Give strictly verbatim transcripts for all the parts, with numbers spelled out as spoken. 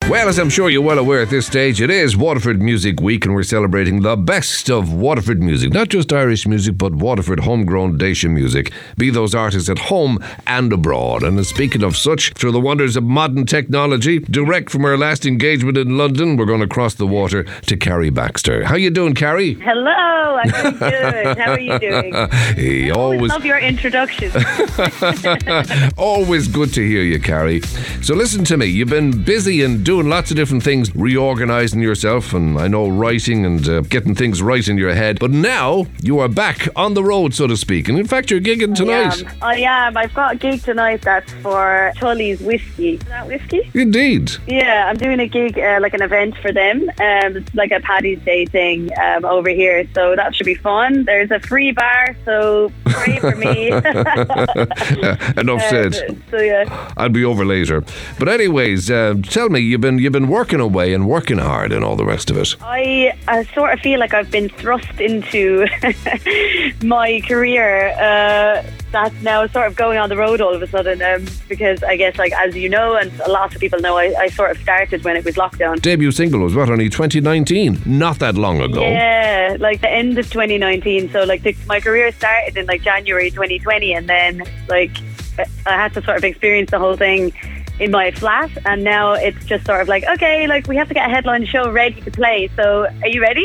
Well, as I'm sure you're well aware at this stage, it is Waterford Music Week and we're celebrating the best of Waterford music. Not just Irish music, but Waterford homegrown Dacia music. Be those artists at home and abroad. And speaking of such, through the wonders of modern technology, direct from our last engagement in London, we're going to cross the water to Carrie Baxter. How you doing, Carrie? Hello, I'm doing good. How are you doing? Hey, I always love your introduction. Always good to hear you, Carrie. So listen to me, you've been busy and doing lots of different things, reorganising yourself, and I know writing and uh, getting things right in your head. But now you are back on the road, so to speak. And in fact, you're gigging tonight. I am. I am. I've got a gig tonight that's for Tully's Whiskey. Is that whiskey? Indeed. Yeah, I'm doing a gig, uh, like an event for them. Um, it's like a Paddy's Day thing um, over here. So that should be fun. There's a free bar, so pray for me. Enough said. Uh, so yeah. I'll be over later. But anyways, uh, tell me, you've been you've been working away and working hard and all the rest of it. I, I sort of feel like I've been thrust into my career uh, that's now sort of going on the road all of a sudden um, because I guess, like, as you know, and a lot of people know, I, I sort of started when it was lockdown. Debut single was what, only twenty nineteen? Not that long ago. Yeah, like the end of twenty nineteen. So like the, my career started in like January twenty twenty, and then like I had to sort of experience the whole thing in my flat, and now it's just sort of like, okay, like we have to get a headline show ready to play, so are you ready?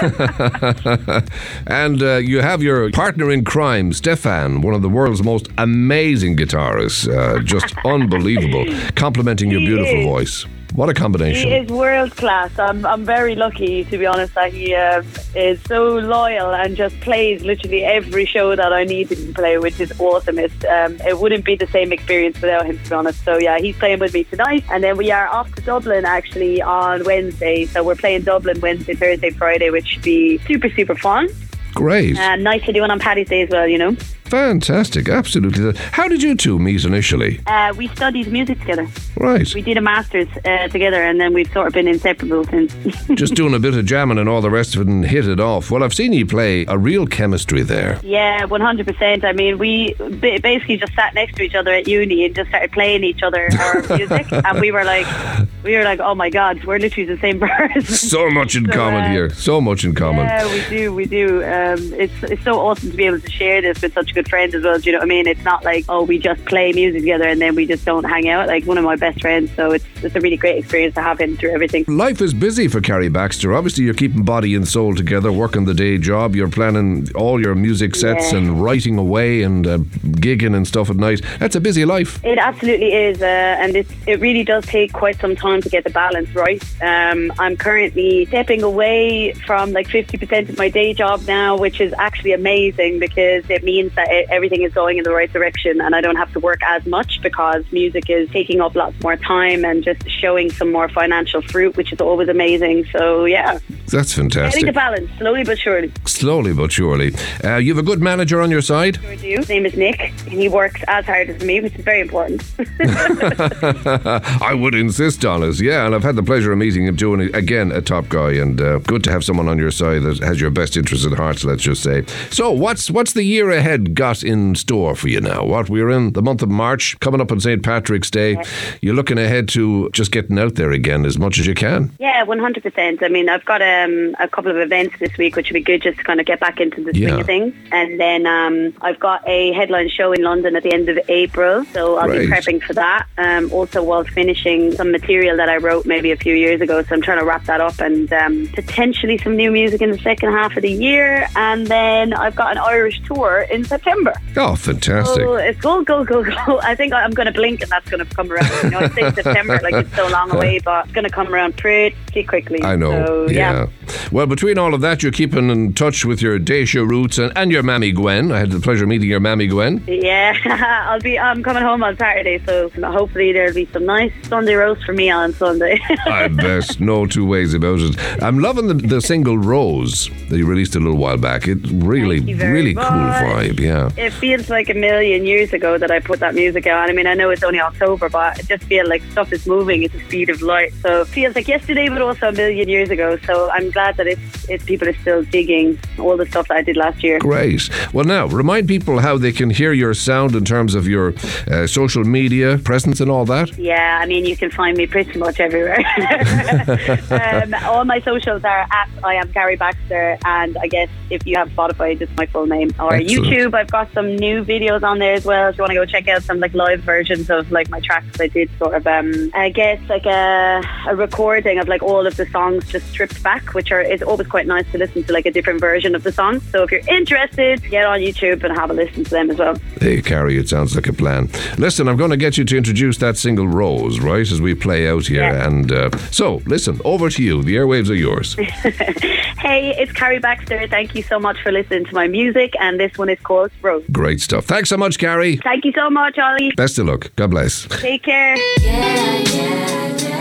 And uh, you have your partner in crime, Stefan, one of the world's most amazing guitarists, uh, just unbelievable, complimenting your beautiful voice. What a combination. He is world class. I'm I'm very lucky, to be honest, that he uh, is so loyal and just plays literally every show that I need him to play, which is awesome. It's, um, it wouldn't be the same experience without him, to be honest. So yeah, he's playing with me tonight, and then we are off to Dublin actually on Wednesday. So we're playing Dublin Wednesday, Thursday, Friday, which should be super, super fun. Great. And nice to do it on Paddy's Day as well, you know. Fantastic, absolutely. How did you two meet initially? Uh, we studied music together. Right. We did a master's uh, together, and then we've sort of been inseparable since. Just doing a bit of jamming and all the rest of it and hit it off. Well, I've seen you play a real chemistry there. Yeah, one hundred percent. I mean, we b- basically just sat next to each other at uni and just started playing each other our music, and we were like, we were like, oh my God, we're literally the same person. So much in so, common uh, here. So much in common. Yeah, we do, we do. Um, it's it's so awesome to be able to share this with such good friends as well. Do you know what I mean? It's not like, oh, we just play music together and then we just don't hang out. Like, one of my best friends, so it's it's a really great experience to have him through everything. Life is busy for Carrie Baxter. Obviously, you're keeping body and soul together, working the day job. You're planning all your music sets Yeah. and writing away and uh, gigging and stuff at night. That's a busy life. It absolutely is, uh, and it it really does take quite some time to get the balance right. Um, I'm currently stepping away from like fifty percent of my day job now, which is actually amazing because it means that it, everything is going in the right direction and I don't have to work as much because music is taking up lots more time and just showing some more financial fruit, which is always amazing. So yeah, That's fantastic. getting the balance slowly but surely. Slowly but surely. Uh, you have a good manager on your side? Sure do. His name is Nick, and he works as hard as me, which is very important. I would insist on it, yeah, and I've had the pleasure of meeting him too, and again, a top guy, and uh, good to have someone on your side that has your best interests at heart, let's just say. So what's what's the year ahead got in store for you now? What, we're in the month of March, coming up on Saint Patrick's Day. Yeah. You're looking ahead to just getting out there again as much as you can. Yeah, one hundred percent. I mean, I've got um, a couple of events this week, which would be good just to kind of get back into the swing Yeah. of things. And then um, I've got a headline show in London at the end of April, so I'll Right. be prepping for that. Um, also, while finishing some material that I wrote maybe a few years ago, so I'm trying to wrap that up, and um, potentially some new music in the second half of the year. And then I've got an Irish tour in September. Oh, fantastic. So it's go, go, go, go. I think I'm going to blink and that's going to come around. You know, I say September, like it's so long away, but it's going to come around pretty quickly. I know, So, yeah. yeah. Well, between all of that, you're keeping in touch with your Dacia roots and, and your Mammy Gwen. I had the pleasure of meeting your Mammy Gwen. Yeah, I'll be. I'm coming home on Saturday, so hopefully there'll be some nice Sunday roast for me on Sunday. I bet, no two ways about it. I'm loving the, the single Rose that you released a little while back. It really, Thank you very really cool much. vibe, yeah. It feels like a million years ago that I put that music out. I mean, I know it's only October, but I just feel like stuff is moving at the speed of light. So it feels like yesterday, but also a million years ago. So I'm glad that it's, it's people are still digging all the stuff that I did last year. Great. Well, now, remind people how they can hear your sound in terms of your uh, social media presence and all that. Yeah, I mean, you can find me pretty much everywhere. um, all my socials are at I am Carrie Baxter, and I guess if you have Spotify, just my full name. Or Excellent. YouTube, I've got some new videos on there as well. If you want to go check out some like live versions of like my tracks, I did sort of, um, I guess, like a, a recording of like all of the songs just stripped back, which are is always quite nice to listen to like a different version of the song. So if you're interested, get on YouTube and have a listen to them as well. Hey, Carrie, it sounds like a plan. Listen, I'm going to get you to introduce that single Rose, right, as we play out here. Yeah. And uh, so, listen, over to you. The airwaves are yours. Hey, it's Carrie Baxter. Thank you so much for listening to my music, and this one is called Rose. Great stuff. Thanks so much, Carrie. Thank you so much, Ollie. Best of luck. God bless. Take care. Yeah, yeah, yeah.